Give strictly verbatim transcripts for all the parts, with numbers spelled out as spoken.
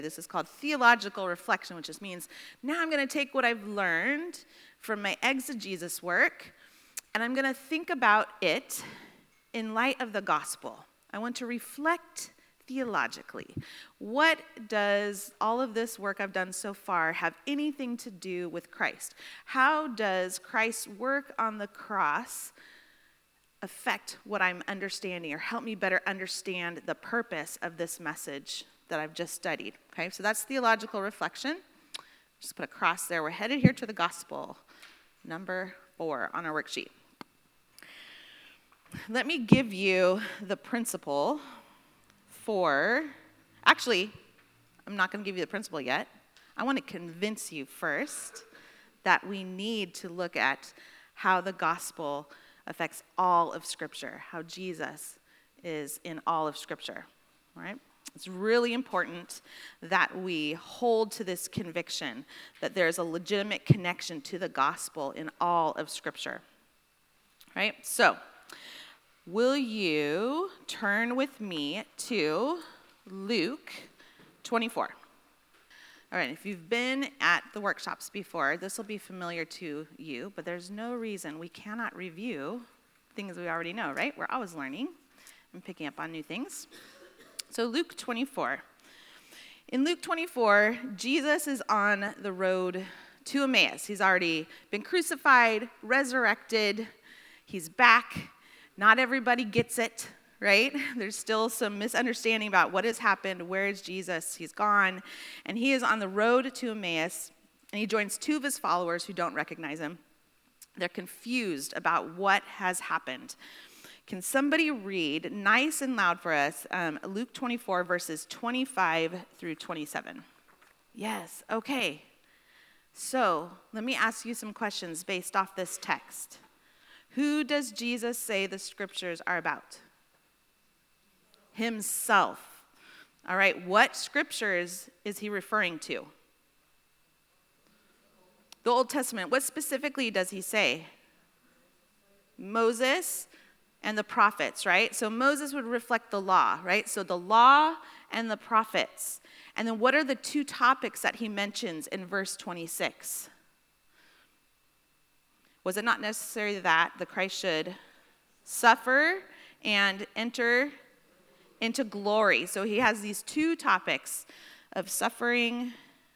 This is called theological reflection, which just means now I'm going to take what I've learned from my exegesis work, and I'm going to think about it in light of the gospel. I want to reflect theologically. What does all of this work I've done so far have anything to do with Christ? How does Christ's work on the cross affect what I'm understanding or help me better understand the purpose of this message that I've just studied? Okay, so that's theological reflection. Just put a cross there. We're headed here to the gospel, number four on our worksheet. Let me give you the principle for, actually, I'm not going to give you the principle yet. I want to convince you first that we need to look at how the gospel affects all of Scripture, how Jesus is in all of Scripture, all right? It's really important that we hold to this conviction that there's a legitimate connection to the gospel in all of Scripture, right? So, will you turn with me to Luke twenty-four? All right, if you've been at the workshops before, this will be familiar to you, but there's no reason we cannot review things we already know, right? We're always learning and picking up on new things. So Luke twenty-four. In Luke twenty-four, Jesus is on the road to Emmaus. He's already been crucified, resurrected, he's back. Not everybody gets it, right? There's still some misunderstanding about what has happened, where is Jesus, he's gone, and he is on the road to Emmaus, and he joins two of his followers who don't recognize him. They're confused about what has happened. Can somebody read nice and loud for us um, Luke twenty-four, verses twenty-five through twenty-seven? Yes, okay. So let me ask you some questions based off this text. Who does Jesus say the scriptures are about? Himself. All right, what scriptures is he referring to? The Old Testament. What specifically does he say? Moses and the prophets, right? So Moses would reflect the law, right? So the law and the prophets. And then what are the two topics that he mentions in verse twenty-six? Was it not necessary that the Christ should suffer and enter into glory? So he has these two topics of suffering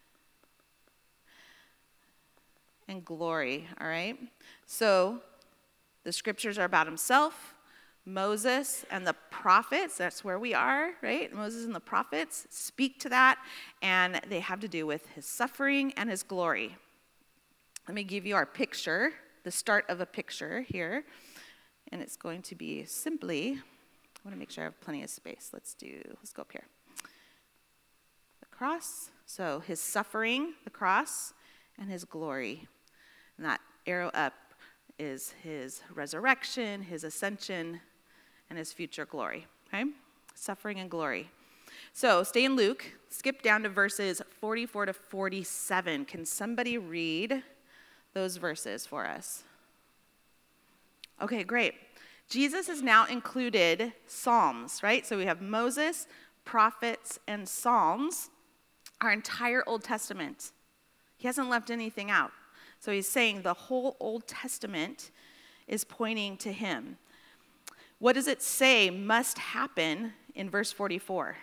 and glory, all right? So the scriptures are about himself, Moses and the prophets. That's where we are, right? Moses and the prophets speak to that, and they have to do with his suffering and his glory. Let me give you our picture, the start of a picture here, and it's going to be simply, I want to make sure I have plenty of space. Let's do, let's go up here. The cross, so his suffering, the cross, and his glory. And that arrow up is his resurrection, his ascension, and his future glory, okay? Suffering and glory. So stay in Luke, skip down to verses forty-four to forty-seven. Can somebody read those verses for us? Okay, great. Jesus has now included Psalms, right? So we have Moses, prophets, and Psalms, our entire Old Testament. He hasn't left anything out. So he's saying the whole Old Testament is pointing to him. What does it say must happen in verse forty-four?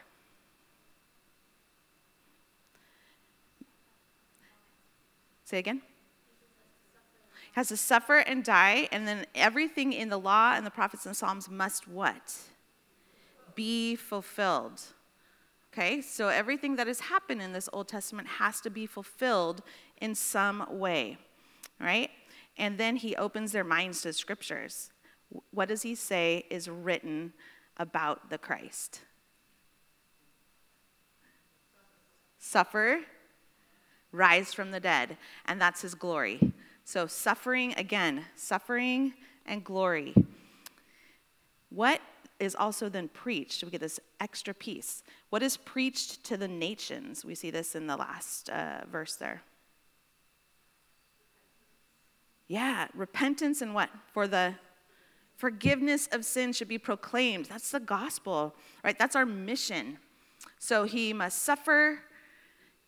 Say again. Has to suffer and die, and then everything in the law and the prophets and the Psalms must what? Be fulfilled. Okay, so everything that has happened in this Old Testament has to be fulfilled in some way, right? And then he opens their minds to scriptures. What does he say is written about the Christ? Suffer, rise from the dead, and that's his glory. So suffering, again, suffering and glory. What is also then preached? We get this extra piece. What is preached to the nations? We see this in the last uh, verse there. Yeah, repentance and what? For the forgiveness of sin should be proclaimed. That's the gospel, right? That's our mission. So he must suffer,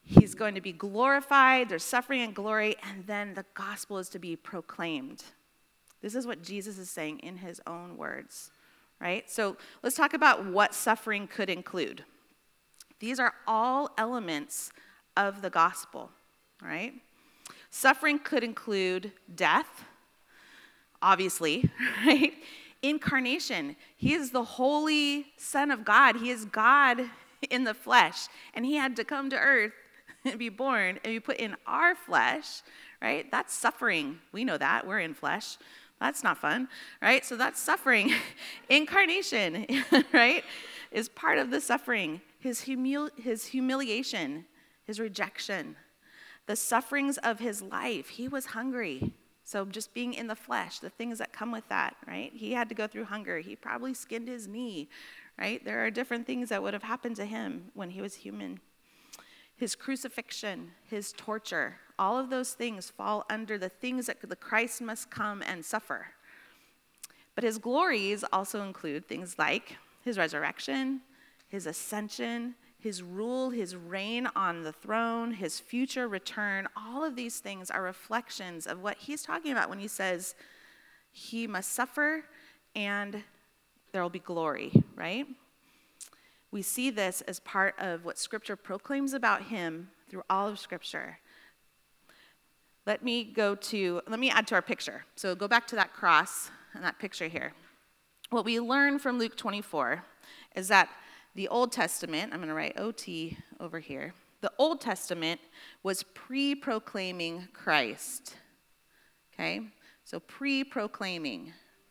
He's going to be glorified, there's suffering and glory, and then the gospel is to be proclaimed. This is what Jesus is saying in his own words, right? So let's talk about what suffering could include. These are all elements of the gospel, right? Suffering could include death, obviously, right? Incarnation. He is the holy Son of God. He is God in the flesh, and he had to come to earth and be born and be put in our flesh, right? That's suffering. We know that. We're in flesh. That's not fun, right? So that's suffering. Incarnation, right, is part of the suffering. His, humil- his humiliation, his rejection, the sufferings of his life. He was hungry. So just being in the flesh, the things that come with that, right? He had to go through hunger. He probably skinned his knee, right? There are different things that would have happened to him when he was human. His crucifixion, his torture, all of those things fall under the things that the Christ must come and suffer. But his glories also include things like his resurrection, his ascension, his rule, his reign on the throne, his future return. All of these things are reflections of what he's talking about when he says he must suffer and there will be glory, right? We see this as part of what Scripture proclaims about him through all of Scripture. Let me go to, let me add to our picture. So go back to that cross and that picture here. What we learn from Luke twenty-four is that the Old Testament, I'm going to write O T over here. The Old Testament was pre-proclaiming Christ. Okay? So pre-proclaiming.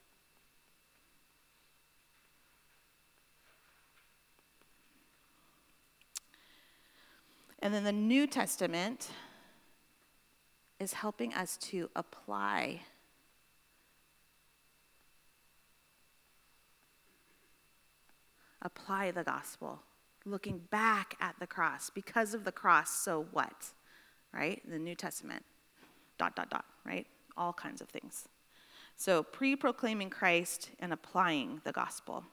And then the New Testament is helping us to apply apply the gospel, looking back at the cross. Because of the cross, so what? Right? The New Testament, dot, dot, dot, right? All kinds of things. So pre-proclaiming Christ and applying the gospel.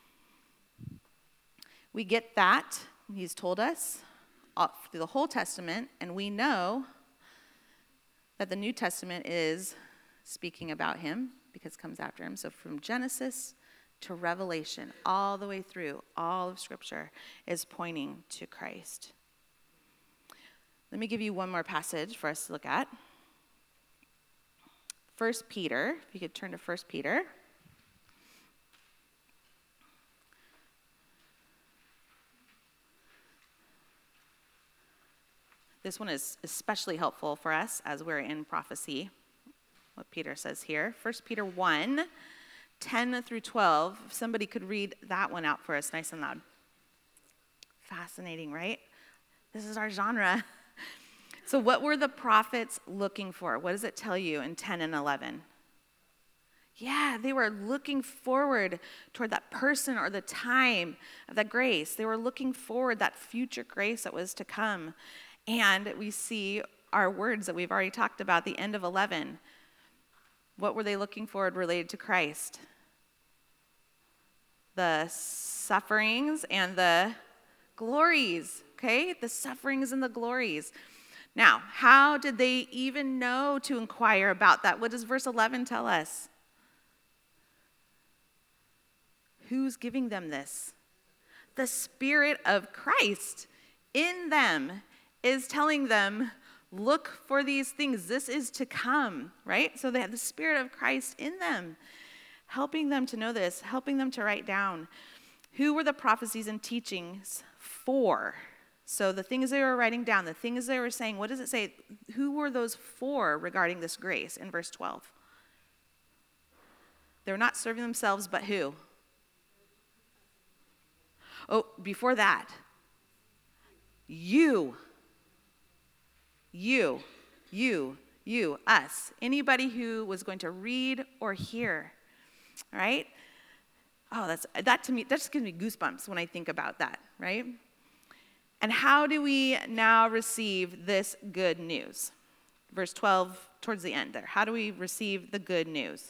We get that, he's told us, through the whole Testament, and we know that the New Testament is speaking about him because it comes after him. So from Genesis to Revelation, all the way through, all of Scripture is pointing to Christ. Let me give you one more passage for us to look at. First Peter, if you could turn to First Peter. This one is especially helpful for us as we're in prophecy, what Peter says here. First Peter one, ten through twelve. If somebody could read that one out for us nice and loud. Fascinating, right? This is our genre. So what were the prophets looking for? What does it tell you in ten and eleven? Yeah, they were looking forward toward that person or the time of that grace. They were looking forward that future grace that was to come. And we see our words that we've already talked about, the end of eleven. What were they looking forward related to Christ? The sufferings and the glories, okay? The sufferings and the glories. Now, how did they even know to inquire about that? What does verse eleven tell us? Who's giving them this? The Spirit of Christ in them is telling them, look for these things. This is to come, right? So they have the Spirit of Christ in them, helping them to know this, helping them to write down. Who were the prophecies and teachings for? So the things they were writing down, the things they were saying, what does it say? Who were those for regarding this grace in verse twelve? They're not serving themselves, but who? Oh, before that, you. You, you, you, us, anybody who was going to read or hear, all right? Oh, that's that to me, that just gives me goosebumps when I think about that, right? And how do we now receive this good news? Verse twelve, towards the end there. How do we receive the good news?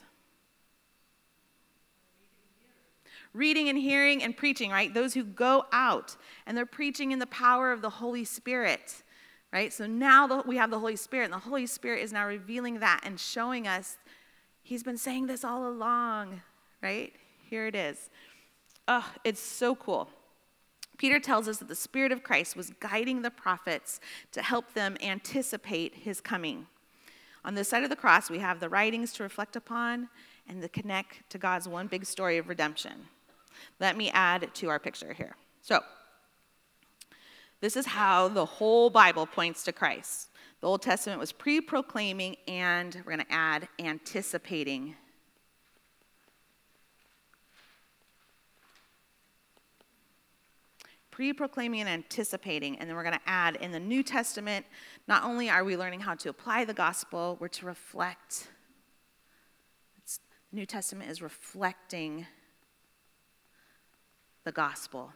Reading and hearing. Reading and hearing and preaching, right? Those who go out and they're preaching in the power of the Holy Spirit. right? So now the, we have the Holy Spirit, and the Holy Spirit is now revealing that and showing us he's been saying this all along, right? Here it is. Oh, it's so cool. Peter tells us that the Spirit of Christ was guiding the prophets to help them anticipate his coming. On this side of the cross, we have the writings to reflect upon and to connect to God's one big story of redemption. Let me add to our picture here. So, this is how the whole Bible points to Christ. The Old Testament was pre-proclaiming, and we're going to add anticipating. Pre-proclaiming and anticipating, and then we're going to add in the New Testament, not only are we learning how to apply the gospel, we're to reflect. It's, the New Testament is reflecting the gospel.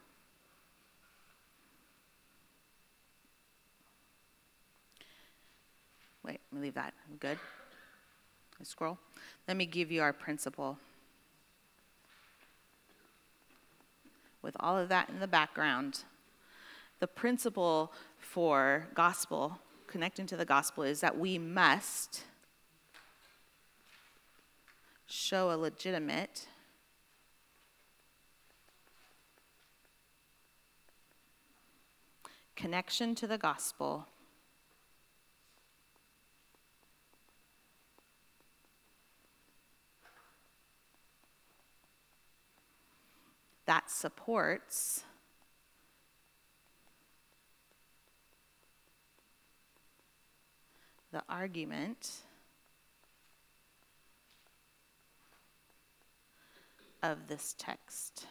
Wait, let me leave that. I'm good. I scroll. Let me give you our principle. With all of that in the background, the principle for gospel, connecting to the gospel, is that we must show a legitimate connection to the gospel that supports the argument of this text.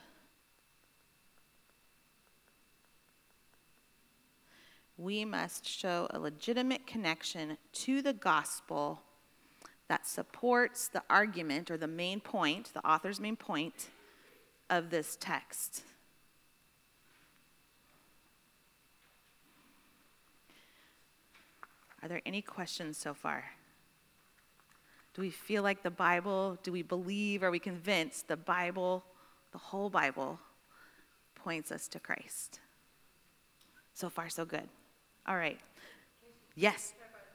We must show a legitimate connection to the gospel that supports the argument or the main point, the author's main point of this text. Are there any questions so far? Do we feel like the Bible, do we believe, are we convinced the Bible, the whole Bible, points us to Christ? So far, so good. All right. Yes.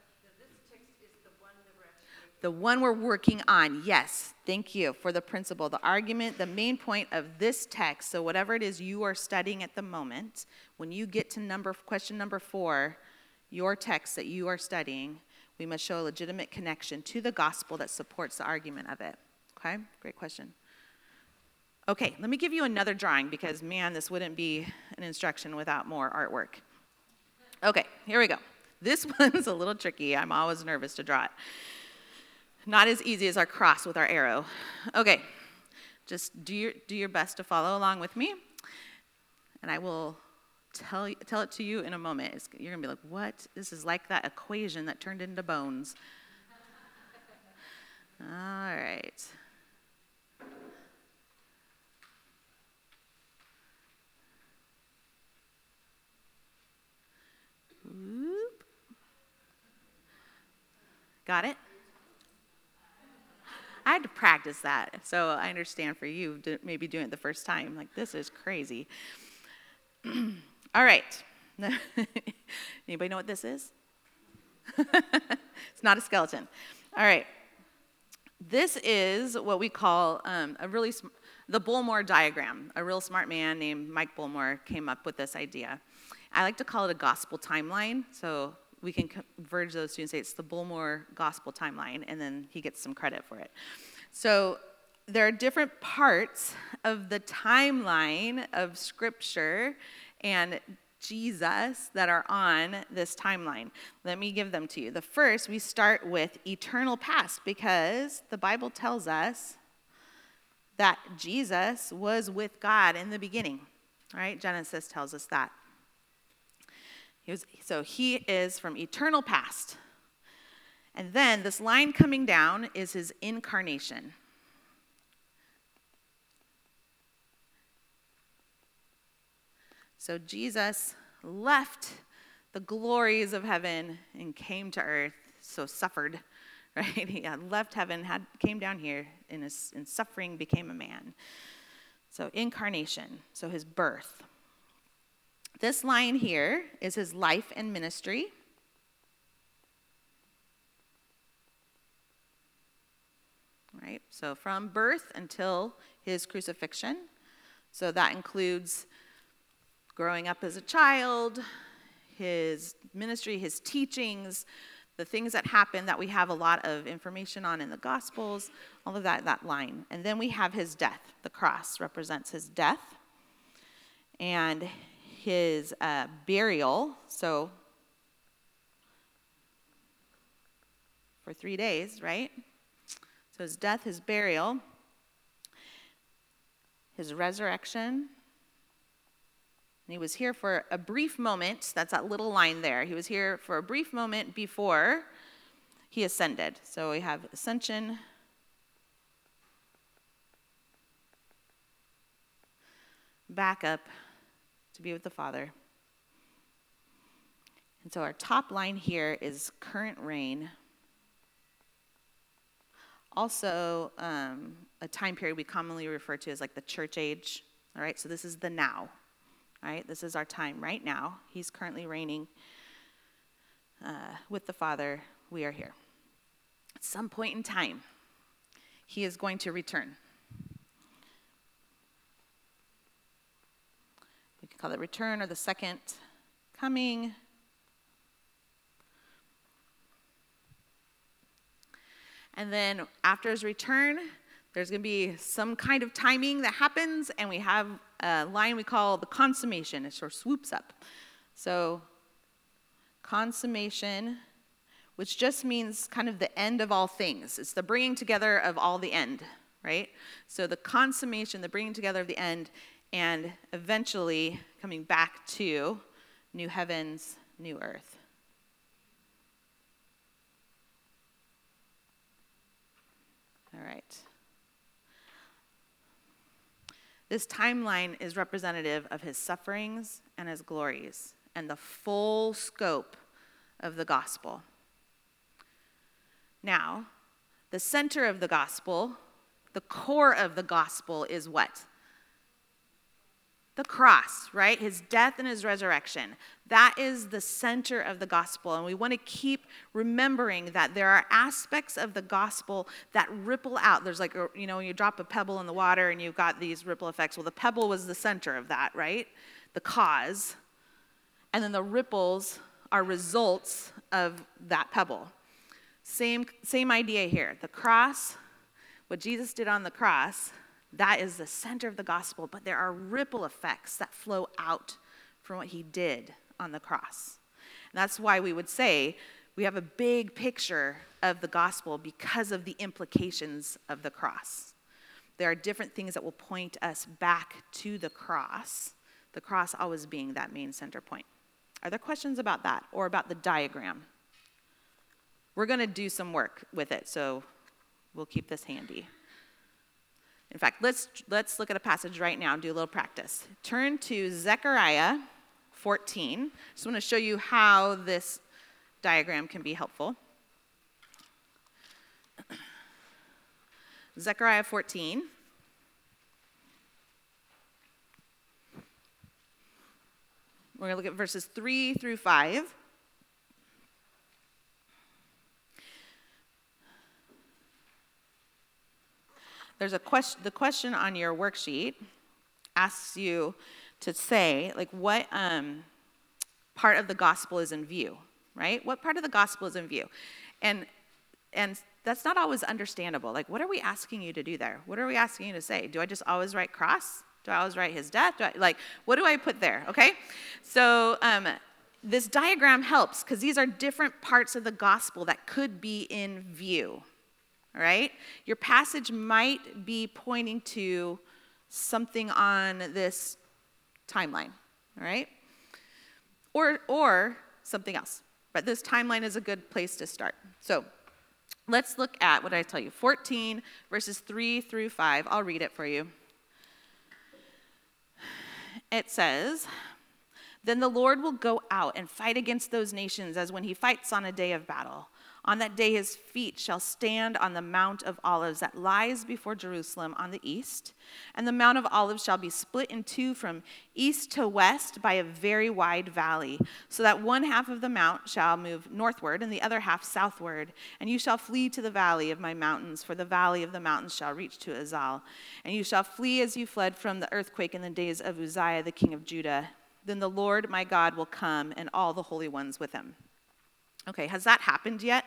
The one we're working on, yes, thank you for the principle, the argument, the main point of this text. So whatever it is you are studying at the moment, when you get to number question number four, your text that you are studying, we must show a legitimate connection to the gospel that supports the argument of it. Okay, great question. Okay, let me give you another drawing because, man, this wouldn't be an instruction without more artwork. Okay, here we go. This one's a little tricky. I'm always nervous to draw it. Not as easy as our cross with our arrow. Okay, just do your, do your best to follow along with me, and I will tell, tell it to you in a moment. It's, you're going to be like, what? This is like that equation that turned into bones. All right. Whoop. Got it? I had to practice that, so I understand for you maybe doing it the first time. Like, this is crazy. All right. Anybody know what this is? It's not a skeleton. All right. This is what we call um, a really sm- the Bullmore diagram. A real smart man named Mike Bullmore came up with this idea. I like to call it a gospel timeline, so we can converge those two and say it's the Bullmore gospel timeline, and then he gets some credit for it. So there are different parts of the timeline of Scripture and Jesus that are on this timeline. Let me give them to you. The first, we start with eternal past, because the Bible tells us that Jesus was with God in the beginning. All right, Genesis tells us that. He was, so he is from eternal past. And then this line coming down is his incarnation. So Jesus left the glories of heaven and came to earth, so suffered, right? He had left heaven, had came down here, in his in suffering became a man. So incarnation, so his birth. This line here is his life and ministry. right? So from birth until his crucifixion. So that includes growing up as a child, his ministry, his teachings, the things that happen that we have a lot of information on in the Gospels, all of that, that line. And then we have his death. The cross represents his death and his uh, burial. So for three days, right? So his death, his burial, his resurrection. And he was here for a brief moment. That's that little line there. He was here for a brief moment before he ascended. So we have ascension, back up to be with the Father. And so our top line here is current reign. Also, um, a time period we commonly refer to as like the church age. All right, so this is the now. All right, this is our time right now. He's currently reigning uh, with the Father. We are here. At some point in time, he is going to return. We can call it return or the second coming. And then after his return, there's going to be some kind of timing that happens, and we have a line we call the consummation. It sort of swoops up. So consummation, which just means kind of the end of all things. It's the bringing together of all the end, right? So the consummation, the bringing together of the end, and eventually coming back to new heavens, new earth. All right. This timeline is representative of his sufferings and his glories and the full scope of the gospel. Now, the center of the gospel, the core of the gospel is what? The cross, right? His death and his resurrection. That is the center of the gospel. And we want to keep remembering that there are aspects of the gospel that ripple out. There's like, a, you know, when you drop a pebble in the water and you've got these ripple effects. Well, the pebble was the center of that, right? The cause. And then the ripples are results of that pebble. Same, same idea here. The cross, what Jesus did on the cross, that is the center of the gospel, but there are ripple effects that flow out from what he did on the cross. And that's why we would say we have a big picture of the gospel because of the implications of the cross. There are different things that will point us back to the cross, the cross always being that main center point. Are there questions about that or about the diagram? We're going to do some work with it, so we'll keep this handy. In fact, let's let's look at a passage right now and do a little practice. Turn to Zechariah fourteen. Just want to show you how this diagram can be helpful. Zechariah fourteen. We're going to look at verses three through five. There's a question, the question on your worksheet asks you to say, like, what um, part of the gospel is in view, right? What part of the gospel is in view? And and that's not always understandable. Like, what are we asking you to do there? What are we asking you to say? Do I just always write cross? Do I always write his death? Do I, like, what do I put there, okay? So um, this diagram helps because these are different parts of the gospel that could be in view. All right? Your passage might be pointing to something on this timeline, all right? Or, or something else. But this timeline is a good place to start. So let's look at what did I tell you? fourteen, verses three through five. I'll read it for you. It says, Then the Lord will go out and fight against those nations as when he fights on a day of battle. On that day his feet shall stand on the Mount of Olives that lies before Jerusalem on the east. And the Mount of Olives shall be split in two from east to west by a very wide valley, so that one half of the mount shall move northward and the other half southward. And you shall flee to the valley of my mountains, for the valley of the mountains shall reach to Azal. And you shall flee as you fled from the earthquake in the days of Uzziah the king of Judah. Then the Lord my God will come, and all the holy ones with him. Okay, has that happened yet?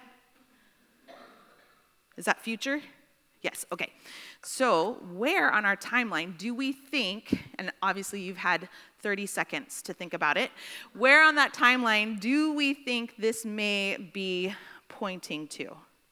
Is that future? Yes, okay. So where on our timeline do we think, and obviously you've had thirty seconds to think about it, where on that timeline do we think this may be pointing to?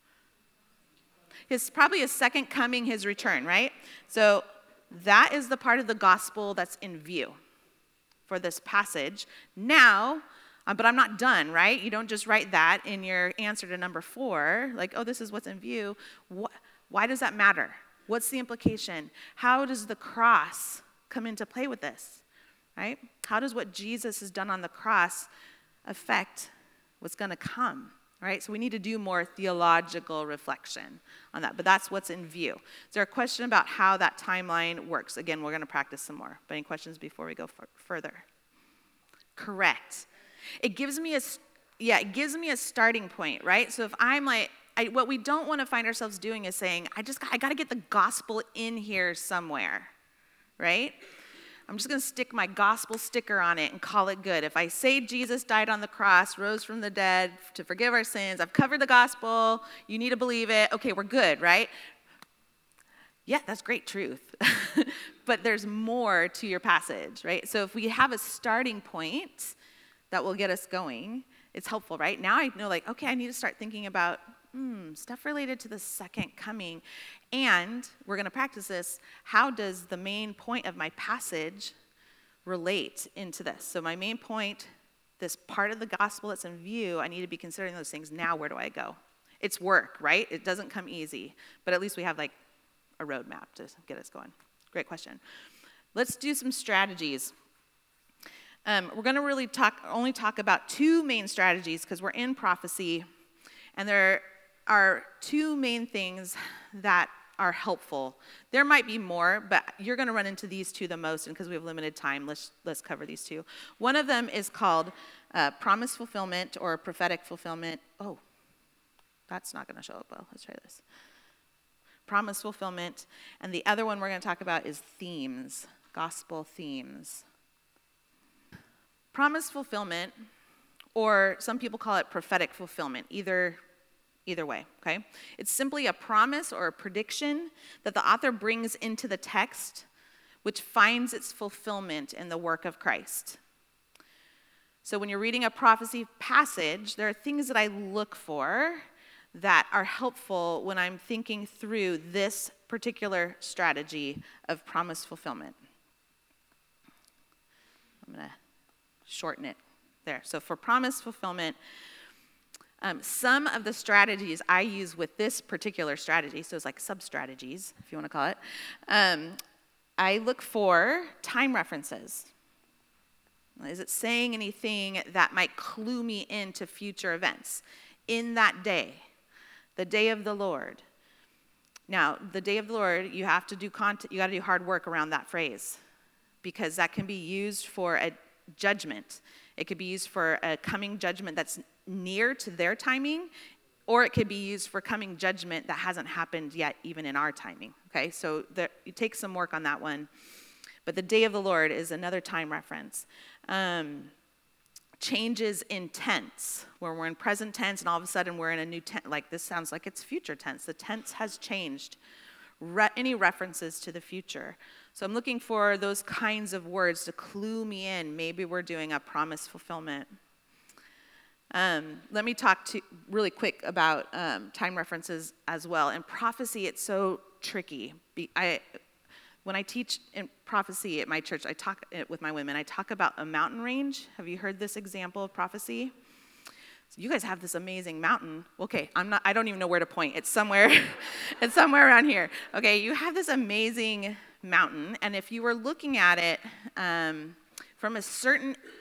His, probably his second coming, his return, right? So that is the part of the gospel that's in view for this passage. Now, Uh, but I'm not done, right? You don't just write that in your answer to number four, like, oh, this is what's in view. Wh- why does that matter? What's the implication? How does the cross come into play with this, right? How does what Jesus has done on the cross affect what's going to come, right? So we need to do more theological reflection on that, but that's what's in view. Is there a question about how that timeline works? Again, we're going to practice some more. But any questions before we go f- further? Correct. It gives me a, yeah, it gives me a starting point, right? So if I'm like, I, what we don't want to find ourselves doing is saying, I just, I got to get the gospel in here somewhere, right? I'm just going to stick my gospel sticker on it and call it good. If I say Jesus died on the cross, rose from the dead to forgive our sins, I've covered the gospel, you need to believe it, okay, we're good, right? Yeah, that's great truth. But there's more to your passage, right? So if we have a starting point that will get us going, it's helpful, right? Now I know, like, okay, I need to start thinking about hmm, stuff related to the second coming. And we're going to practice this. How does the main point of my passage relate into this? So my main point, this part of the gospel that's in view, I need to be considering those things. Now where do I go? It's work, right? It doesn't come easy. But at least we have, like, a roadmap to get us going. Great question. Let's do some strategies. Um, we're going to really talk, only talk about two main strategies because we're in prophecy, and there are two main things that are helpful. There might be more, but you're going to run into these two the most, and because we have limited time, let's let's cover these two. One of them is called uh, promise fulfillment or prophetic fulfillment. Oh, that's not going to show up well. Let's try this. Promise fulfillment, and the other one we're going to talk about is themes, gospel themes. Promise fulfillment, or some people call it prophetic fulfillment, either, either way, okay? It's simply a promise or a prediction that the author brings into the text, which finds its fulfillment in the work of Christ. So when you're reading a prophecy passage, there are things that I look for that are helpful when I'm thinking through this particular strategy of promise fulfillment. I'm going to shorten it there. So for promise fulfillment, um, some of the strategies I use with this particular strategy, so it's like sub-strategies, if you want to call it, um, I look for time references. Is it saying anything that might clue me into future events? In that day, the day of the Lord. Now, the day of the Lord, you have to do content, you got to do hard work around that phrase, because that can be used for a judgment. It could be used for a coming judgment that's near to their timing, or it could be used for coming judgment that hasn't happened yet, even in our timing. Okay, so there, you take some work on that one. But the day of the Lord is another time reference. Um, changes in tense, where we're in present tense and all of a sudden we're in a new tense. Like this sounds like it's future tense. The tense has changed. Re- any references to the future. So I'm looking for those kinds of words to clue me in. Maybe we're doing a promise fulfillment. Um, let me talk to really quick about um, time references as well. In prophecy, it's so tricky. Be, I, when I teach in prophecy at my church, I talk with my women. I talk about a mountain range. Have you heard this example of prophecy? So you guys have this amazing mountain. Okay, I'm not. I don't even know where to point. It's somewhere. It's somewhere around here. Okay, you have this amazing mountain, and if you were looking at it um, from a certain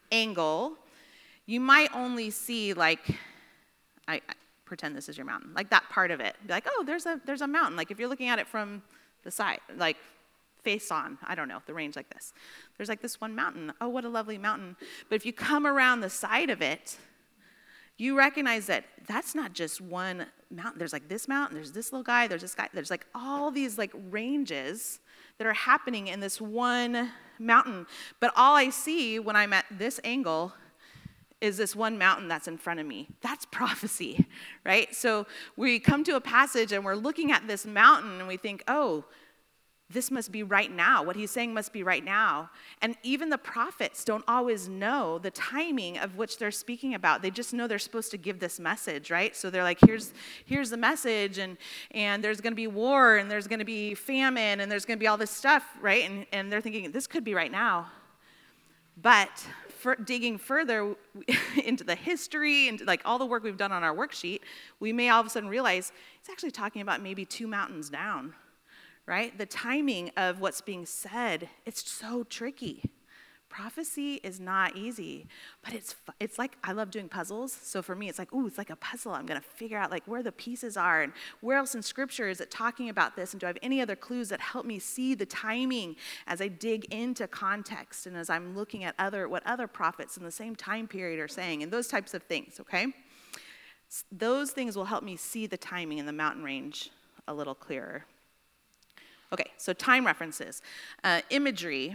angle, you might only see like, I, I pretend this is your mountain, like that part of it. Be like, oh, there's a there's a mountain. Like if you're looking at it from the side, like face on, I don't know, the range like this. There's like this one mountain. Oh, what a lovely mountain. But if you come around the side of it, you recognize that that's not just one mountain. There's like this mountain, there's this little guy, there's this guy. There's like all these like ranges that are happening in this one mountain. But all I see when I'm at this angle is this one mountain that's in front of me. That's prophecy, right? So we come to a passage and we're looking at this mountain and we think, oh, this must be right now. What he's saying must be right now. And even the prophets don't always know the timing of which they're speaking about. They just know they're supposed to give this message, right? So they're like, here's here's the message, and, and there's going to be war, and there's going to be famine, and there's going to be all this stuff, right? And, and they're thinking, this could be right now. But for digging further into the history and like all the work we've done on our worksheet, we may all of a sudden realize it's actually talking about maybe two mountains down. Right? The timing of what's being said, it's so tricky. Prophecy is not easy, but it's it's like, I love doing puzzles. So for me, it's like, ooh, it's like a puzzle. I'm going to figure out like where the pieces are and where else in Scripture is it talking about this, and do I have any other clues that help me see the timing as I dig into context and as I'm looking at other what other prophets in the same time period are saying, and those types of things, okay? Those things will help me see the timing in the mountain range a little clearer. Okay, so time references. Uh, imagery.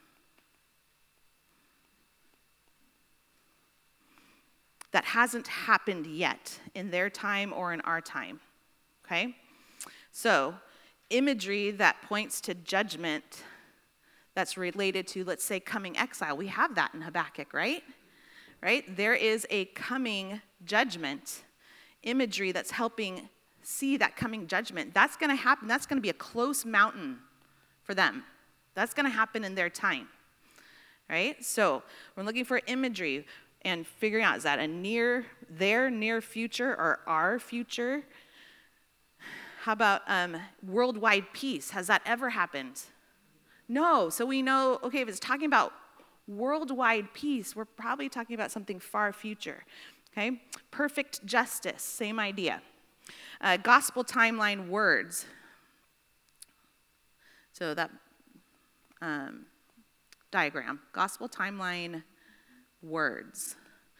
That hasn't happened yet in their time or in our time, okay? So imagery that points to judgment that's related to, let's say, coming exile. We have that in Habakkuk, right? Right? There is a coming judgment. Imagery that's helping see that coming judgment. That's going to happen. That's going to be a close mountain for them. That's going to happen in their time, right? So we're looking for imagery and figuring out, is that a near, their near future or our future? How about um, worldwide peace? Has that ever happened? No. So we know, okay, if it's talking about worldwide peace, we're probably talking about something far future, okay? Perfect justice, same idea. Uh, gospel timeline words. So that um, diagram, gospel timeline words.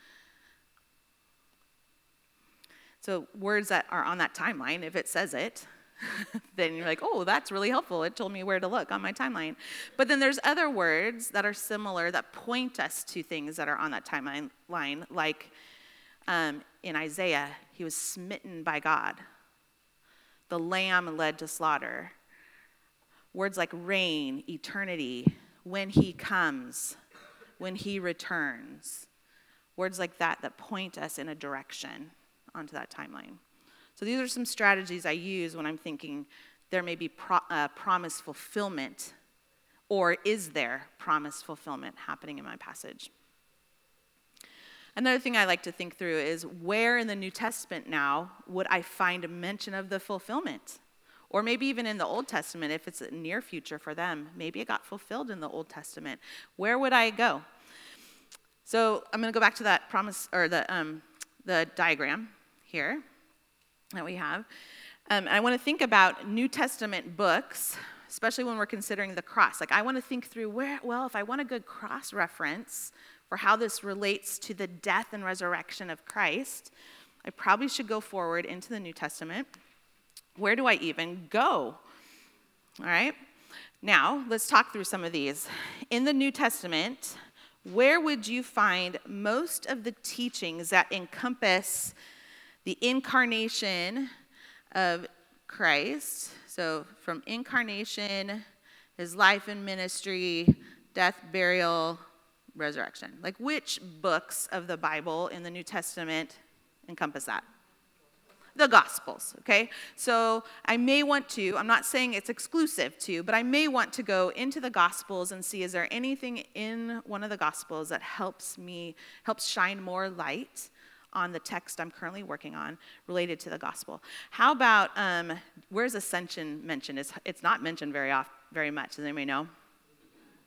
So words that are on that timeline, if it says it, then you're like, oh, that's really helpful. It told me where to look on my timeline. But then there's other words that are similar that point us to things that are on that timeline, line, like um, in Isaiah, he was smitten by God. The lamb led to slaughter. Words like reign, eternity, when he comes, when he returns. Words like that that point us in a direction onto that timeline. So these are some strategies I use when I'm thinking there may be pro- uh, promise fulfillment, or is there promise fulfillment happening in my passage? Another thing I like to think through is, where in the New Testament now would I find a mention of the fulfillment? Or maybe even in the Old Testament, if it's a near future for them, maybe it got fulfilled in the Old Testament. Where would I go? So I'm going to go back to that promise, or the um, the diagram here that we have. Um, and I want to think about New Testament books, especially when we're considering the cross. Like, I want to think through where, well, if I want a good cross reference for how this relates to the death and resurrection of Christ, I probably should go forward into the New Testament. Where do I even go? All right. Now, let's talk through some of these. In the New Testament, where would you find most of the teachings that encompass the incarnation of Christ? So from incarnation, his life and ministry, death, burial, resurrection. Like, which books of the Bible in the New Testament encompass that? The Gospels, okay? So I may want to, I'm not saying it's exclusive to, but I may want to go into the Gospels and see, is there anything in one of the Gospels that helps me, helps shine more light on the text I'm currently working on related to the Gospel? How about, um, where's ascension mentioned? It's, it's not mentioned very often, very much. Does anybody know?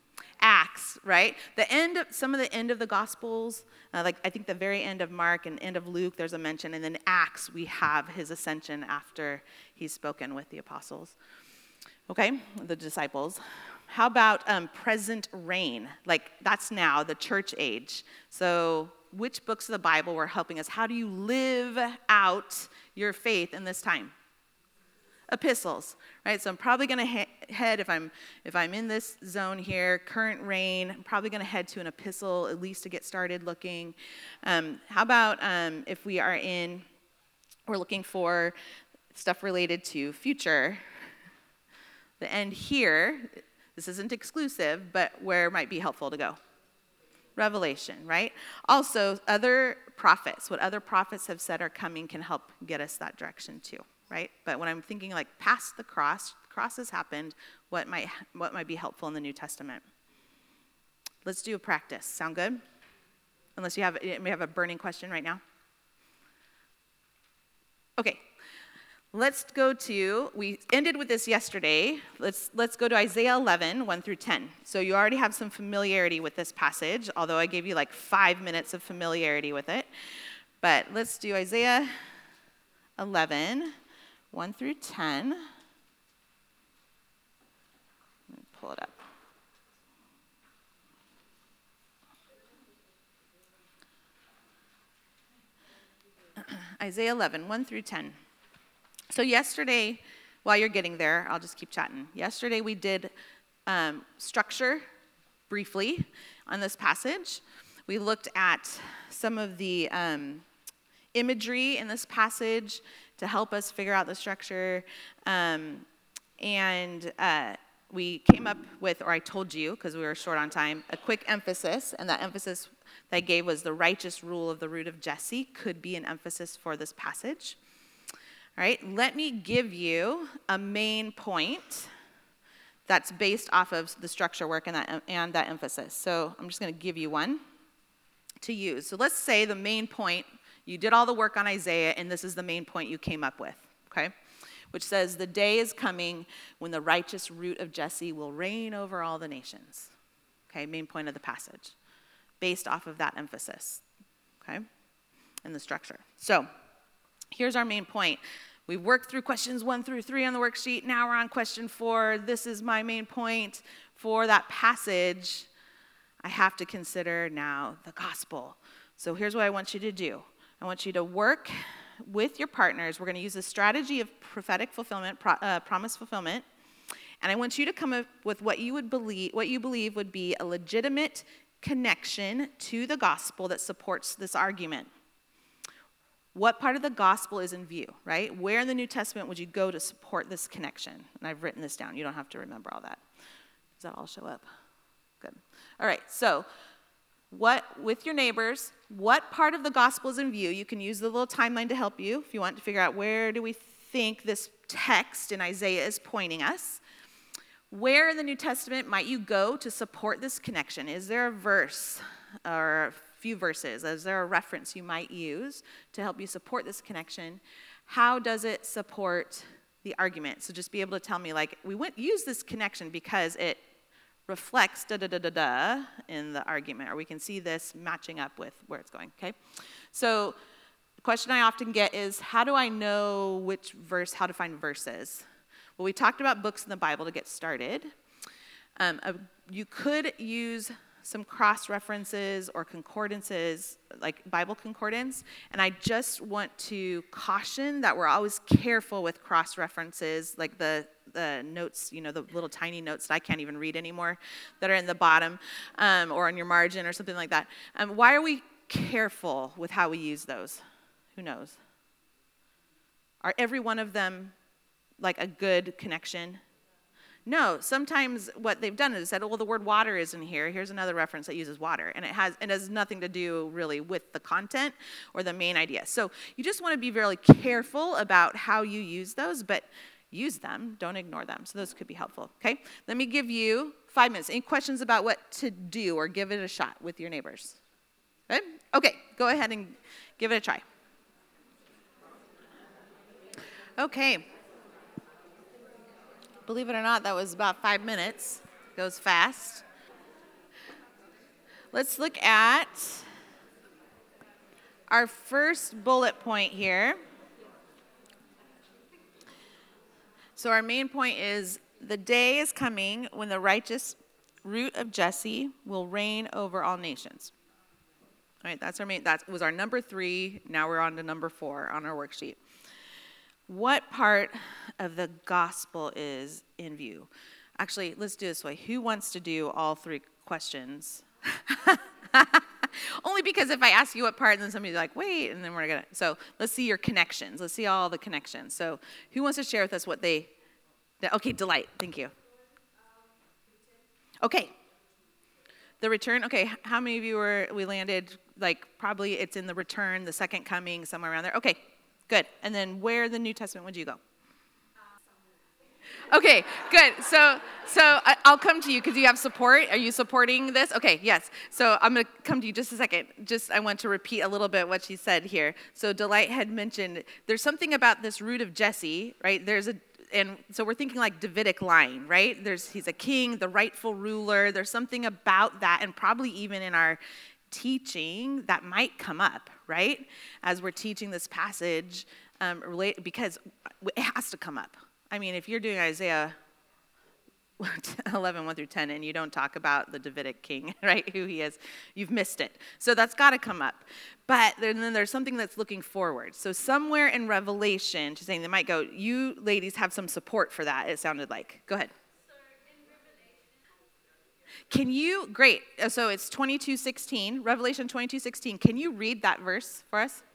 Acts, right? The end of, some of the end of the Gospels, uh, like I think the very end of Mark and end of Luke, there's a mention. And then Acts, we have his ascension after he's spoken with the apostles. Okay, the disciples. How about um, present reign? Like that's now the church age. So which books of the Bible were helping us? How do you live out your faith in this time? Epistles, right? So I'm probably going to he- head, if I'm if I'm in this zone here, current reign, I'm probably going to head to an epistle at least to get started looking. Um, how about um, if we are in, we're looking for stuff related to future, the end here, this isn't exclusive, but where it might be helpful to go? Revelation, right? Also, other prophets, what other prophets have said are coming can help get us that direction too, right? But when I'm thinking like past the cross, the cross has happened, what might what might be helpful in the New Testament? Let's do a practice. Sound good? Unless you have, you may have a burning question right now. Okay. Let's go to, we ended with this yesterday. Let's let's go to Isaiah eleven, one through ten. So you already have some familiarity with this passage, although I gave you like five minutes of familiarity with it. But let's do Isaiah eleven, one through ten. Let me pull it up. Isaiah eleven, one through ten. So yesterday, while you're getting there, I'll just keep chatting. Yesterday we did um, structure briefly on this passage. We looked at some of the um, imagery in this passage to help us figure out the structure. Um, and uh, we came up with, or I told you, because we were short on time, a quick emphasis. And that emphasis that I gave was the righteous rule of the root of Jesse could be an emphasis for this passage. All right, let me give you a main point that's based off of the structure work and that, and that emphasis. So I'm just going to give you one to use. So let's say the main point, you did all the work on Isaiah, and this is the main point you came up with, okay? Which says, the day is coming when the righteous root of Jesse will reign over all the nations. Okay, main point of the passage, based off of that emphasis, okay, and the structure. So here's our main point. We've worked through questions one through three on the worksheet. Now we're on question four. This is my main point for that passage. I have to consider now the gospel. So here's what I want you to do. I want you to work with your partners. We're going to use the strategy of prophetic fulfillment, pro, uh, promise fulfillment. And I want you to come up with what you would believe, what you believe would be a legitimate connection to the gospel that supports this argument. What part of the gospel is in view, right? Where in the New Testament would you go to support this connection? And I've written this down. You don't have to remember all that. Does that all show up? Good. All right, so what, with your neighbors, what part of the gospel is in view? You can use the little timeline to help you if you want to figure out where do we think this text in Isaiah is pointing us. Where in the New Testament might you go to support this connection? Is there a verse or few verses? Is there a reference you might use to help you support this connection? How does it support the argument? So just be able to tell me, like, we went use this connection because it reflects da da da da da in the argument, or we can see this matching up with where it's going, okay? So the question I often get is, how do I know which verse, how to find verses? Well, we talked about books in the Bible to get started. Um, uh, you could use some cross-references or concordances, like Bible concordance, and I just want to caution that we're always careful with cross-references, like the, the notes, you know, the little tiny notes that I can't even read anymore that are in the bottom um, or on your margin or something like that. Um, why are we careful with how we use those? Who knows? Are every one of them like a good connection? No, sometimes what they've done is said, oh, well, the word water isn't here. Here's another reference that uses water. And it has it has nothing to do really with the content or the main idea. So you just want to be really careful about how you use those, but use them. Don't ignore them. So those could be helpful, okay? Let me give you five minutes. Any questions about what to do or give it a shot with your neighbors? Good? Okay, go ahead and give it a try. Okay. Believe it or not, that was about five minutes. Goes fast. Let's look at our first bullet point here. So our main point is the day is coming when the righteous root of Jesse will reign over all nations. All right, that's our main, that was our number three. Now we're on to number four on our worksheet. What part of the gospel is in view? Actually, let's do it this way. Who wants to do all three questions? Only because if I ask you what part, then somebody's like, wait, and then we're going to. So let's see your connections. Let's see all the connections. So who wants to share with us what they, okay, Delight, thank you. Okay. The return, okay, how many of you were, we landed, like, probably it's in the return, the second coming, somewhere around there. Okay, good. And then where in the New Testament would you go? Okay, good. So, so I, I'll come to you because you have support. Are you supporting this? Okay, yes. So I'm going to come to you just a second. Just I want to repeat a little bit what she said here. So Delight had mentioned there's something about this root of Jesse, right? There's a and so we're thinking like Davidic line, right? There's he's a king, the rightful ruler. There's something about that, and probably even in our teaching that might come up, right? As we're teaching this passage, um, relate because it has to come up. I mean, if you're doing Isaiah eleven, one through ten, and you don't talk about the Davidic king, right, who he is, you've missed it. So that's got to come up. But then, then there's something that's looking forward. So somewhere in Revelation, she's saying they might go, you ladies have some support for that, it sounded like. Go ahead. So in Revelation, can you, great, so it's twenty-two sixteen, Revelation twenty-two sixteen. Can you read that verse for us?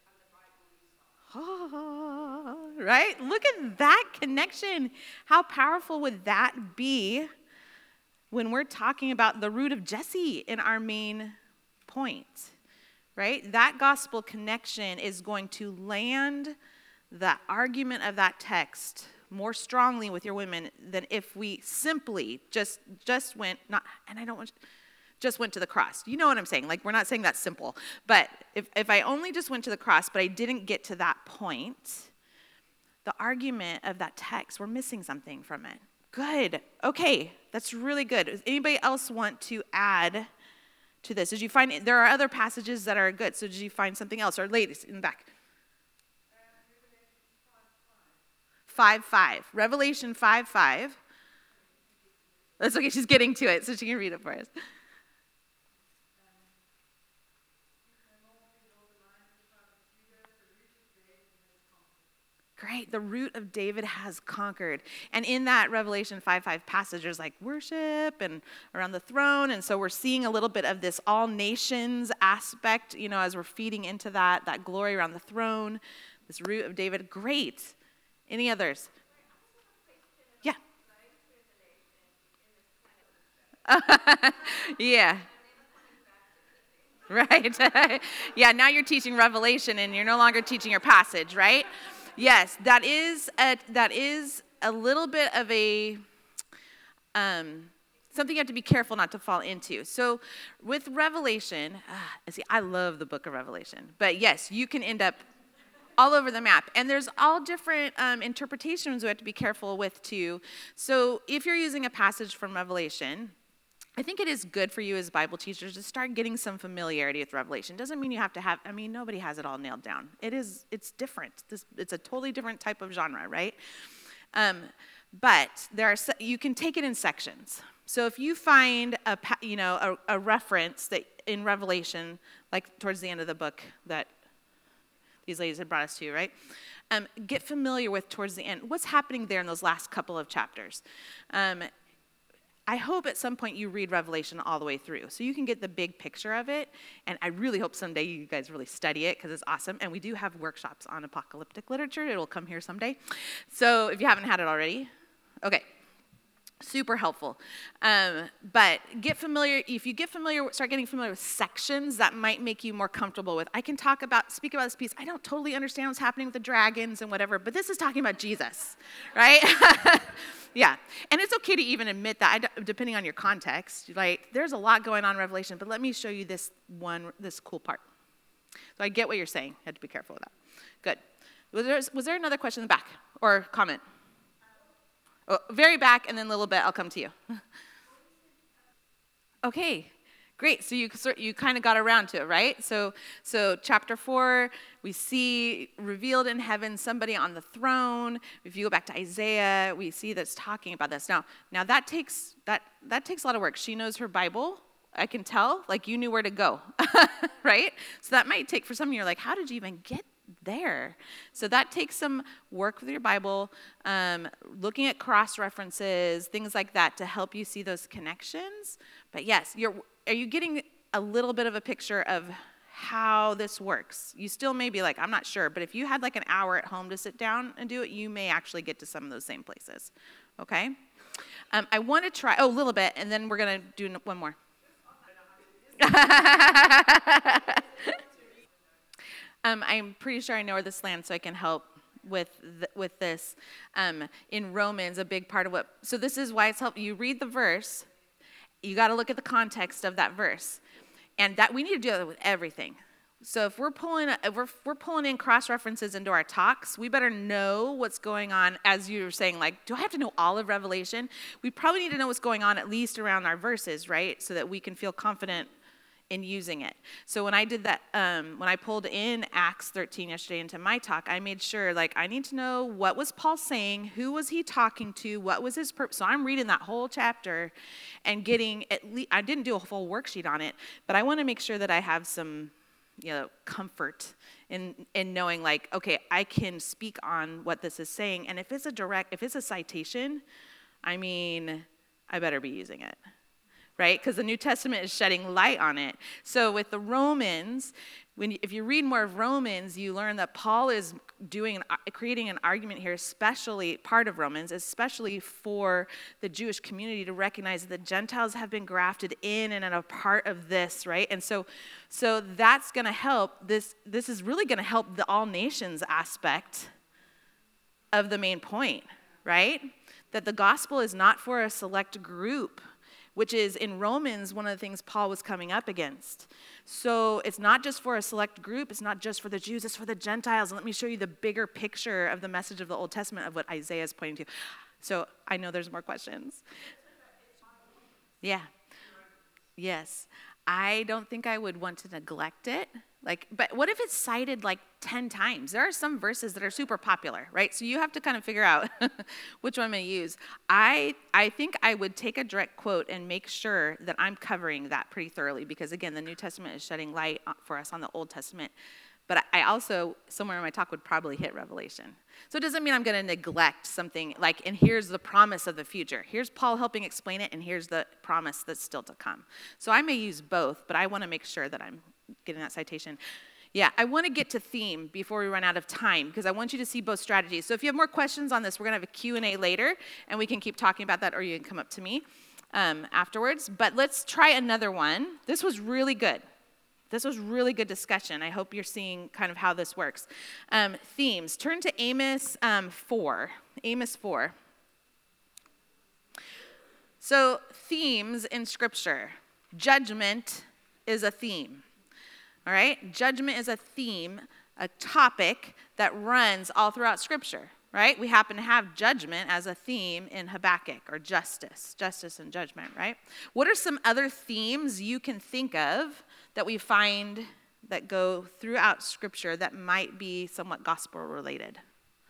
Oh, right? Look at that connection. How powerful would that be when we're talking about the root of Jesse in our main point, right? That gospel connection is going to land the argument of that text more strongly with your women than if we simply just just went, not, and I don't want just went to the cross. You know what I'm saying? Like, we're not saying that's simple. But if, if I only just went to the cross, but I didn't get to that point, the argument of that text, we're missing something from it. Good. Okay, that's really good. Does anybody else want to add to this? Did you find, there are other passages that are good, so did you find something else? Or ladies, in the back. five five. Revelation five five. That's okay, she's getting to it, so she can read it for us. Great, the root of David has conquered. And in that Revelation five five passage, there's like worship and around the throne. And so we're seeing a little bit of this all nations aspect, you know, as we're feeding into that, that glory around the throne, this root of David. Great. Any others? Yeah. Yeah. Right. Yeah, now you're teaching Revelation and you're no longer teaching your passage, right? Yes, that is a, that is a little bit of a um, something you have to be careful not to fall into. So with Revelation, uh, see, I love the book of Revelation, but yes, you can end up all over the map. And there's all different um, interpretations we have to be careful with too. So if you're using a passage from Revelation, I think it is good for you as Bible teachers to start getting some familiarity with Revelation. Doesn't mean you have to have, I mean, nobody has it all nailed down. It is, it's different. This, it's a totally different type of genre, right? Um, but there are, you can take it in sections. So if you find a, you know, a, a reference that in Revelation, like towards the end of the book that these ladies had brought us to, right? Um, get familiar with towards the end. What's happening there in those last couple of chapters? Um, I hope at some point you read Revelation all the way through so you can get the big picture of it. And I really hope someday you guys really study it because it's awesome. And we do have workshops on apocalyptic literature. It'll come here someday. So if you haven't had it already, okay. Super helpful. Um, but get familiar, if you get familiar, start getting familiar with sections that might make you more comfortable with. I can talk about, speak about this piece. I don't totally understand what's happening with the dragons and whatever, but this is talking about Jesus, right? Yeah, and it's okay to even admit that, depending on your context. Like, there's a lot going on in Revelation, but let me show you this one, this cool part. So I get what you're saying. I had to be careful with that. Good. Was there, was there another question in the back or comment? Oh, very back, and then a little bit, I'll come to you. Okay, Great. So you sort you kind of got around to it, right? So so chapter four, we see revealed in heaven somebody on the throne. If you go back to Isaiah, we see that's talking about this. Now now that takes that that takes a lot of work. She knows her Bible. I can tell, like you knew where to go, right? So that might take, for some of you, you're like, how did you even get there? So that takes some work with your Bible, um, looking at cross-references, things like that to help you see those connections. But yes, you're, are you getting a little bit of a picture of how this works? You still may be like, I'm not sure, but if you had like an hour at home to sit down and do it, you may actually get to some of those same places, okay? Um, I want to try, oh, a little bit, and then we're going to do one more. um, I'm pretty sure I know where this lands, so I can help with th- with this. Um, in Romans, a big part of what, so this is why it's helpful. You read the verse, you got to look at the context of that verse, and that we need to do that with everything. So if we're pulling if we're, we're pulling in cross references into our talks, we better know what's going on. As you were saying, like, do I have to know all of Revelation? We probably need to know what's going on at least around our verses, right, so that we can feel confident in using it. So when I did that, um, when I pulled in Acts thirteen yesterday into my talk, I made sure, like, I need to know what was Paul saying, who was he talking to, what was his purpose. So I'm reading that whole chapter and getting at least, I didn't do a full worksheet on it, but I want to make sure that I have some, you know, comfort in in knowing, like, okay, I can speak on what this is saying, and if it's a direct, if it's a citation, I mean, I better be using it. Right? Because the New Testament is shedding light on it. So with the Romans, when you, if you read more of Romans, you learn that Paul is doing an, creating an argument here, especially part of Romans, especially for the Jewish community to recognize that the Gentiles have been grafted in and are a part of this, right? And so, so that's going to help. This this is really going to help the all nations aspect of the main point, right? That the gospel is not for a select group, which is in Romans one of the things Paul was coming up against. So it's not just for a select group, it's not just for the Jews, it's for the Gentiles. And let me show you the bigger picture of the message of the Old Testament of what Isaiah is pointing to. So I know there's more questions. Yeah. Yes. I don't think I would want to neglect it. Like, but what if it's cited like ten times? There are some verses that are super popular, right? So you have to kind of figure out which one I'm going to use. I I think I would take a direct quote and make sure that I'm covering that pretty thoroughly because, again, the New Testament is shedding light for us on the Old Testament. But I also, somewhere in my talk, would probably hit Revelation. So it doesn't mean I'm going to neglect something like, and here's the promise of the future. Here's Paul helping explain it, and here's the promise that's still to come. So I may use both, but I want to make sure that I'm getting that citation. Yeah, I want to get to theme before we run out of time because I want you to see both strategies. So if you have more questions on this, we're going to have a Q and A later, and we can keep talking about that, or you can come up to me um, afterwards. But let's try another one. This was really good. This was really good discussion. I hope you're seeing kind of how this works. Um, themes. Turn to Amos um, four. Amos four. So themes in Scripture. Judgment is a theme. All right? Judgment is a theme, a topic that runs all throughout Scripture. Right? We happen to have judgment as a theme in Habakkuk, or justice. Justice and judgment, right? What are some other themes you can think of that we find that go throughout Scripture that might be somewhat gospel related?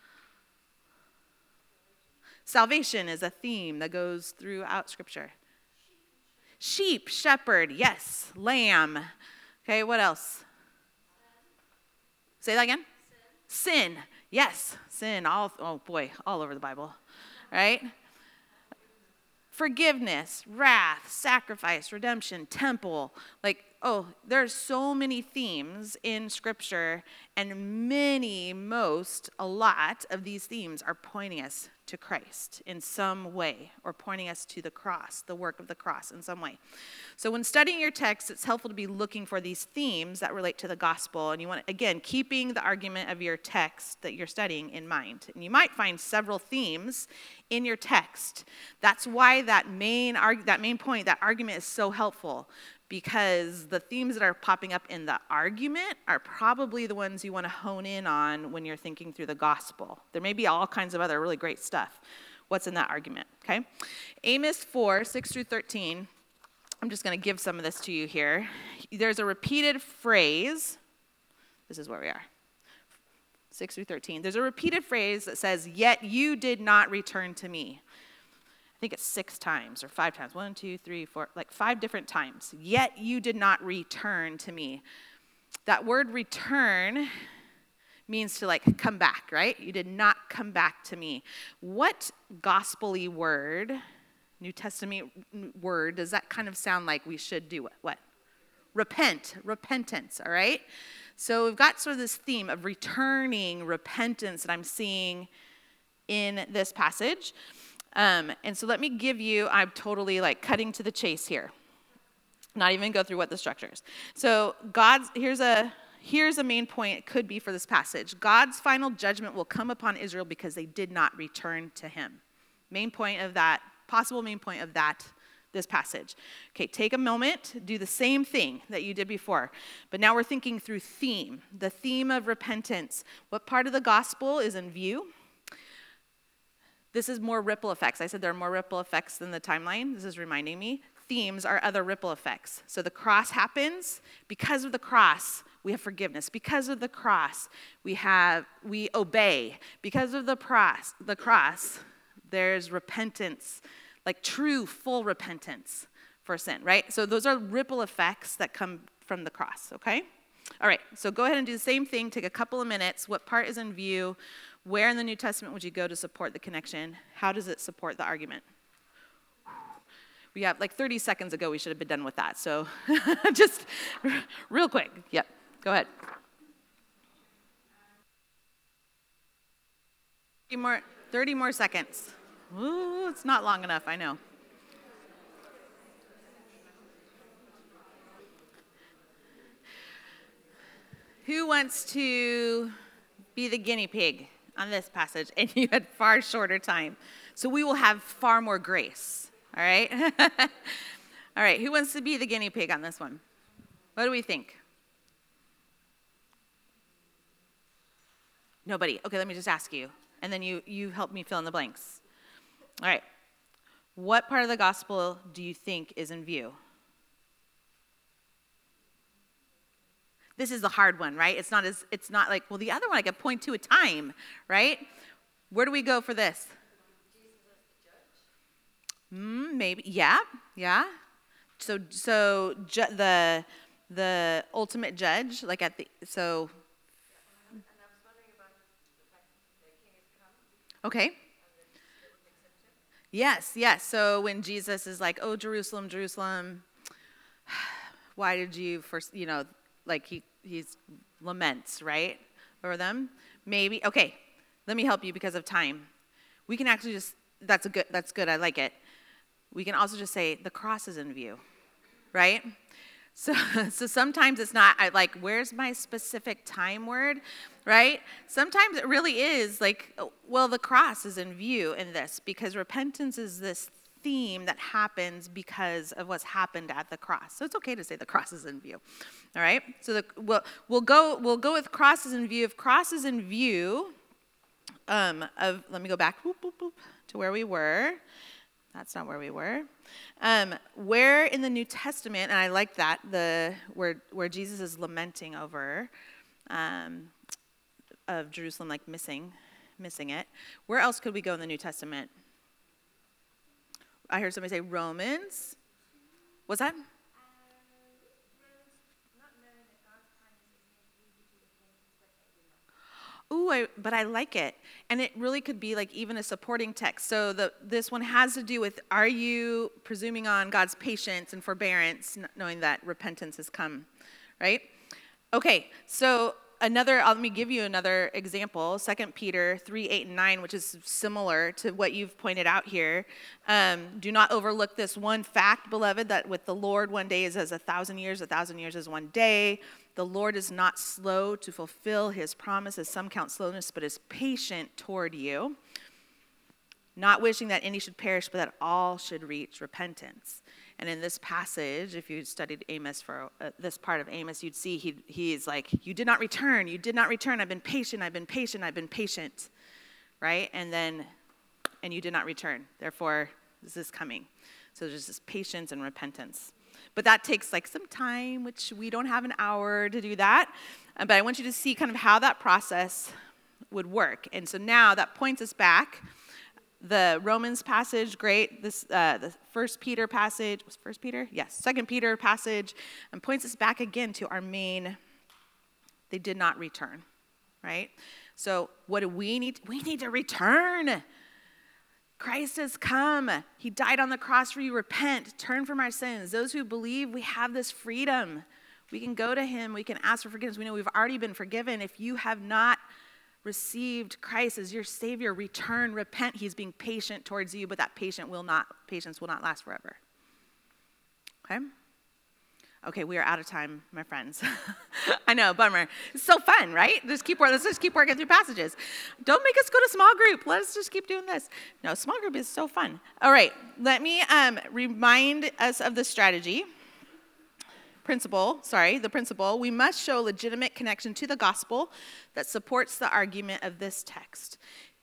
Salvation is a theme that goes throughout Scripture. Sheep, shepherd, yes. Lamb. Okay, what else? Say that again. Sin. Sin. Yes, sin, all, oh boy, all over the Bible, right? Forgiveness, wrath, sacrifice, redemption, temple. Like, oh, there's so many themes in Scripture, and many, most, a lot of these themes are pointing us to Christ in some way, or pointing us to the cross, the work of the cross in some way. So when studying your text, it's helpful to be looking for these themes that relate to the gospel. And you want, again, keeping the argument of your text that you're studying in mind. And you might find several themes in your text. That's why that main arg- that main point, that argument is so helpful. Because the themes that are popping up in the argument are probably the ones you want to hone in on when you're thinking through the gospel. There may be all kinds of other really great stuff. What's in that argument, okay? Amos four, six through thirteen. I'm just going to give some of this to you here. There's a repeated phrase. This is where we are. six through thirteen. There's a repeated phrase that says, yet you did not return to me. I think it's six times or five times. One, two, three, four, like five different times. Yet you did not return to me. That word return means to like come back, right? You did not come back to me. What gospel-y word, New Testament word, does that kind of sound like we should do? What? What? Repent, repentance, all right? So we've got sort of this theme of returning repentance that I'm seeing in this passage. Um, and so let me give you, I'm totally like cutting to the chase here. Not even go through what the structure is. So God's, here's a, here's a main point it could be for this passage. God's final judgment will come upon Israel because they did not return to him. Main point of that, possible main point of that, this passage. Okay, take a moment, do the same thing that you did before. But now we're thinking through theme, the theme of repentance. What part of the gospel is in view? This is more ripple effects. I said there are more ripple effects than the timeline. This is reminding me. Themes are other ripple effects. So the cross happens. Because of the cross, we have forgiveness. Because of the cross, we have we obey. Because of the cross, the cross, there's repentance, like true, full repentance for sin, right? So those are ripple effects that come from the cross, okay? All right, so go ahead and do the same thing. Take a couple of minutes. What part is in view? Where in the New Testament would you go to support the connection? How does it support the argument? We have like thirty seconds ago, we should have been done with that. So just real quick. Yep, go ahead. thirty more, thirty more seconds. Ooh, it's not long enough, I know. Who wants to be the guinea pig on this passage? And you had far shorter time. So we will have far more grace. All right? All right, who wants to be the guinea pig on this one? What do we think? Nobody. Okay, let me just ask you. And then you, you help me fill in the blanks. All right. What part of the gospel do you think is in view? This is the hard one, right? It's not as it's not like, well, the other one I could point to a time, right? Where do we go for this? Mm, maybe, yeah, yeah. So, so ju- the the ultimate judge, like at the so. Okay. Yes, yes. So when Jesus is like, "Oh, Jerusalem, Jerusalem, why did you first?" You know, like he he's laments, right, over them. Maybe. Okay. Let me help you because of time. We can actually just. That's a good. That's good. I like it. We can also just say the cross is in view, right? So, so sometimes it's not I, like, where's my specific time word, right? Sometimes it really is like, well, the cross is in view in this because repentance is this theme that happens because of what's happened at the cross. So it's okay to say the cross is in view, all right? So the, we'll, we'll go we'll go with cross is in view. If cross is in view, um, of let me go back whoop, whoop, whoop, to where we were. That's not where we were. Um, where in the New Testament, and I like that, the where where Jesus is lamenting over um, of Jerusalem, like missing, missing it. Where else could we go in the New Testament? I heard somebody say Romans. What's that? Ooh, I, but I like it. And it really could be like even a supporting text. So the this one has to do with, are you presuming on God's patience and forbearance, knowing that repentance has come, right? Okay, so another, let me give you another example, Second Peter three, eight, and nine, which is similar to what you've pointed out here. Um, do not overlook this one fact, beloved, that with the Lord one day is as a thousand years, a thousand years is one day. The Lord is not slow to fulfill his promises. Some count slowness, but is patient toward you, not wishing that any should perish, but that all should reach repentance. And in this passage, if you studied Amos for uh, this part of Amos, you'd see he he's like, you did not return, you did not return. I've been patient, I've been patient, I've been patient, right? And then, and you did not return. Therefore, this is coming. So there's this patience and repentance. But that takes like some time, which we don't have an hour to do that. Uh, but I want you to see kind of how that process would work. And so now that points us back. The Romans passage, great. This uh, the First Peter passage, was First Peter? Yes, Second Peter passage, and points us back again to our main, they did not return, right? So what do we need? We need to return. Christ has come. He died on the cross for you. Repent, turn from our sins. Those who believe, we have this freedom. We can go to him. We can ask for forgiveness. We know we've already been forgiven. If you have not received Christ as your Savior, return, repent. He's being patient towards you, but that patient will not, patience will not last forever. Okay? Okay, we are out of time, my friends. I know, bummer. It's so fun, right? Just keep let's just keep working through passages. Don't make us go to small group. Let's just keep doing this. No, small group is so fun. All right, let me um, remind us of the strategy. Principle, sorry, the principle. We must show legitimate connection to the gospel that supports the argument of this text.